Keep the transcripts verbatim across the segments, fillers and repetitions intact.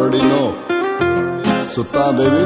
already know. Sutta baby.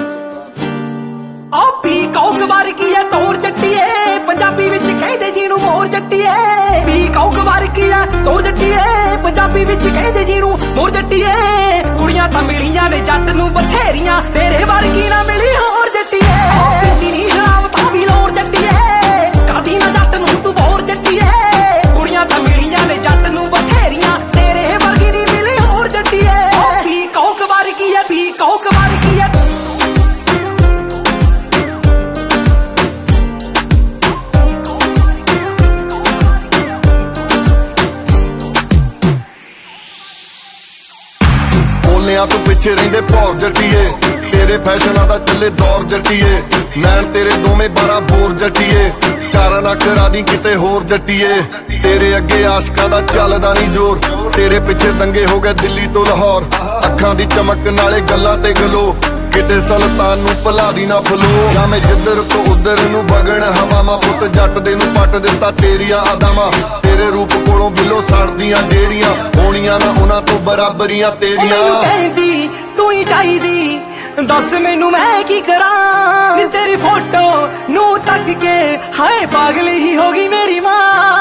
ਆ ਪੀ ਕੌਕ ਵਰਗੀ ਐ ਤੋਰ ਜੱਟੀਏ, ਪੰਜਾਬੀ ਵਿੱਚ ਕਹਿੰਦੇ ਜਿਹਨੂੰ ਮੋਰ ਜੱਟੀਏ। ਪੀ ਕੌਕ ਵਰਗੀ ਐ ਤੋਰ ਜੱਟੀਏ, ਪੰਜਾਬੀ ਵਿੱਚ ਕਹਿੰਦੇ ਜਿਹਨੂੰ ਮੋਰ ਜੱਟੀਏ। ਕੁੜੀਆਂ ਤਾਂ ਮਿਲੀਆਂ ਨੇ ਜੱਟ ਨੂੰ ਬਥੇਰੀਆਂ, ਤੇਰੇ ਵਰਗੀ ਨਾ ਮਿਲੀ ਹੋਰ ਜੱਟੀਏ। ਪੀਂਦੀ ਨੀ ਸ਼ਰਾਬ ਤਾਂ ਵੀ ਲੋਰ ਜੱਟੀਏ, ਕਰਦੀ ਨਾ ਜੱਟ ਨੂੰ ਤੂੰ ਬੋਰ ਜੱਟੀਏ। ਕੁੜੀਆਂ ਤਾਂ ਮਿਲੀਆਂ ਨੇ ਜੱਟ ਨੂੰ ਬਥੇਰੀਆਂ, ਤੇਰੇ ਵਰਗੀ ਨੀ ਮਿਲੀ ਹੋਰ ਜੱਟੀਏ। ਪੀ ਕੌਕ ਵਰਗੀ ਐ, ਪੀ ਕੌਕ ਵਰਗੀ ਐ। ਬੋਲਿਆਂ ਤੋਂ ਪਿੱਛੇ ਰਹਿੰਦੇ ਭੌਰ ਜੱਟੀਏ, ਤੇਰੇ ਫੈਸ਼ਨਾਂ ਦਾ ਚੱਲੇ ਦੌਰ ਜੱਟੀਏ। ਨੈਣ ਤੇਰੇ ਦੋਵੇਂ ਬਾਰਾਂ ਬੋਰ ਜੱਟੀਏ, ਚਾਰਾਂ ਦਾ ਕਰਾ ਦੀ ਕਿਤੇ ਹੋਰ ਜੱਟੀਏ। ਤੇਰੇ ਅੱਗੇ ਆਸ਼ਕਾਂ ਦਾ ਚੱਲਦਾ ਨਹੀਂ ਜ਼ੋਰ, ਤੇਰੇ ਪਿੱਛੇ ਦੰਗੇ ਹੋ ਗਏ ਦਿੱਲੀ ਤੋਂ ਲਾਹੌਰ। ਅੱਖਾਂ ਦੀ ਚਮਕ ਨਾਲੇ ਗੱਲਾਂ ਤੇ ਗਲੋ, ਕਿਤੇ ਸੁਲਤਾਨ ਨੂੰ ਭੁਲਾ ਦੀ ਨਾ ਫਲੋ। ਜਾਂ ਮੈਂ ਜਿੱਧਰ ਤੋਂ ਉਧਰ ਨੂੰ ਵਗਣ ਹਵਾਵਾਂ, ਪੁੱਤ ਜੱਟ ਦੇ ਨੂੰ ਪੱਟ ਦਿੱਤਾ ਤੇਰੀਆਂ ਅਦਾਵਾਂ। ਤੇਰੇ ਰੂਪ ਕੋਲੋਂ ਬਿੱਲੋ ਸੜਦੀਆਂ ਜਿਹੜੀਆਂ, ਹੋਣੀਆਂ ਨਾ ਉਹਨਾਂ ਤੋਂ ਬਰਾਬਰੀਆਂ ਤੇਰੀਆਂ। ਕਹਿੰਦੀ ਤੂੰ ਹੀ ਚਾਹੀਦੀ, ਦੱਸ ਮੈਨੂੰ ਮੈਂ ਕੀ ਕਰਾਂ। ਨੀ ਤੇਰੀ ਫੋਟੋ ਨੂੰ ਤੱਕ ਕੇ ਹਾਏ ਪਾਗਲ ਹੀ ਹੋ ਗਈ ਮੇਰੀ ਮਾਂ।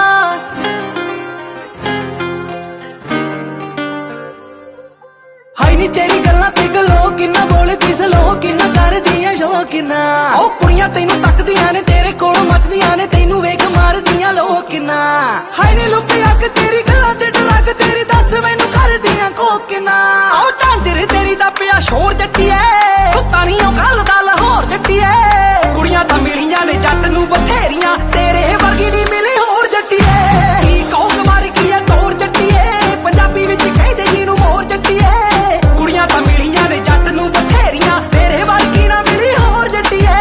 ਹਾਏ ਨੀ ਤੇਰੀ ਗੱਲਾਂ ਤੇ ਗਲੋ, ਕਿੰਨਾ ਬੋਲਦੀ ਸਲੋ, ਕਿੰਨਾ ਕਰਦੀ ਐ ਸ਼ੋ ਕਿੰਨਾ। ਉਹ ਕੁੜੀਆਂ ਤੈਨੂੰ ਤੱਕਦੀਆਂ ਨੇ, ਤੇਰੇ ਕੋਲ ਮੱਚਦੀਆਂ ਨੇ, ਤੈਨੂੰ ਵੇਖ ਮਾਰਦੀਆਂ ਲੋਕ ਕਿੰਨਾ। ਹਾਏ ਨੀ ਲੁੱਕ ਅੱਗ ਤੇਰੀ ਗੱਲਾਂ ਤੇ ਡਰਗ ਤੇਰੀ, ਦੱਸ ਮੈਨੂੰ ਕਰਦੀਆਂ ਕੋ ਕਿੰਨਾ। ਉਹ ਝਾਂਜਰ ਤੇਰੀ ਦਾ ਪਿਆ ਸ਼ੋਰ ਜੱਟੀਏ, ਸੁੱਤਾ ਨੀ ਉਹ ਕੱਲ ਦਾ ਲਾਹੌਰ ਜੱਟੀਏ। ਕੁੜੀਆਂ ਤਾਂ ਮਿਲੀਆਂ ਨੇ ਜੱਟ ਨੂੰ ਬਥੇਰੀਆਂ, ਤੇਰੇ ਵਰਗੀ ਨੀ ਮਿਲੀ ਹੋਰ ਜੱਟੀਏ। ਕੀ ਕੌਕ ਵਰਗੀ ਐ ਤੋਰ ਜੱਟੀਏ, ਪੰਜਾਬੀ ਵਿੱਚ ਕਹਿੰਦੇ ਜਿਹਨੂੰ ਮੋਰ ਜੱਟੀਏ। ਕੁੜੀਆਂ ਤਾਂ ਮਿਲੀਆਂ ਨੇ ਜੱਟ ਨੂੰ ਬਥੇਰੀਆਂ, ਤੇਰੇ ਵਰਗੀ ਨਾ ਮਿਲੀ ਹੋਰ ਜੱਟੀਏ।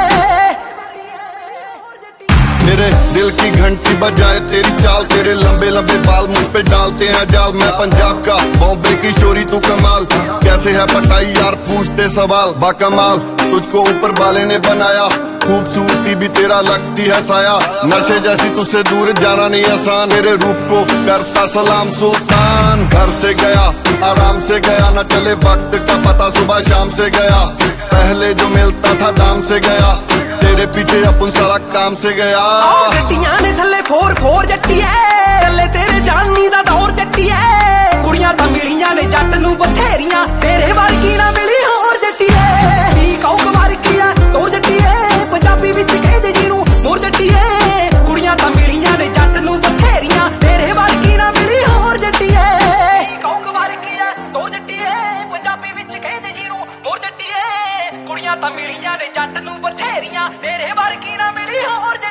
मेरे दिल की घंटी बजाए तेरी चाल, तेरे लंबे लंबे बाल मुझ पे डालते हैं जाल। मैं पंजाब का बॉम्बे की शोरी तू कमाल, कैसे है पटाई यार पूछते सवाल। बाकमाल तुझको ऊपर वाले ने बनाया, खूबसूरती भी तेरा लगती है साया। नशे जैसी तुझसे दूर जाना नहीं आसान, मेरे रूप को करता सलाम सुल्तान। घर से गया आराम से गया, न चले वक्त का पता सुबह शाम से गया। पहले जो मिलता था दाम से गया, तेरे पीछे अपन सारा काम से गया। ਗੱਡੀਆਂ ਨੇ ਥੱਲੇ ਫੋਰ ਫੋਰ ਜੱਟੀਏ, ਚੱਲੇ ਤੇਰੇ ਜਾਨੀ ਦਾ ਦੌਰ ਜੱਟੀਏ। ਕੁੜੀਆਂ ਤਾਂ ਮਿਲੀਆਂ ਨੇ ਜੱਟ ਨੂੰ ਬਥੇਰੀਆਂ, ਤੇਰੇ ਵਰਗੀ ਨਾ ਮਿਲੀ ਹੋਰ ਜੱਟੀਏ। ਪੀ ਕੌਕ ਵਰਗੀ ਐ ਤੋਰ ਜੱਟੀਏ, ਪੰਜਾਬੀ ਵਿੱਚ ਕਹਿੰਦੇ ਜਿਹਨੂੰ ਮੋਰ ਜੱਟੀਏ। ਕੁੜੀਆਂ ਤਾਂ ਮਿਲੀਆਂ ਨੇ ਜੱਟ ਨੂੰ ਬਥੇਰੀਆਂ, ਤੇਰੇ ਵਰਗੀ ਨਾ ਮਿਲੀ ਹੋਰ ਜੱਟੀਏ। ਪੀ ਕੌਕ ਵਰਗੀ ਐ ਤੋਰ ਜੱਟੀਏ, ਪੰਜਾਬੀ ਵਿੱਚ ਕਹਿੰਦੇ ਜਿਹਨੂੰ ਮੋਰ ਜੱਟੀਏ। ਕੁੜੀਆਂ ਤਾਂ ਮਿਲੀਆਂ ਨੇ ਜੱਟ ਨੂੰ ਬਥੇਰੀਆਂ, ਤੇਰੇ ਵਰਗੀ ਨਾ ਮਿਲੀ ਹੋਰ।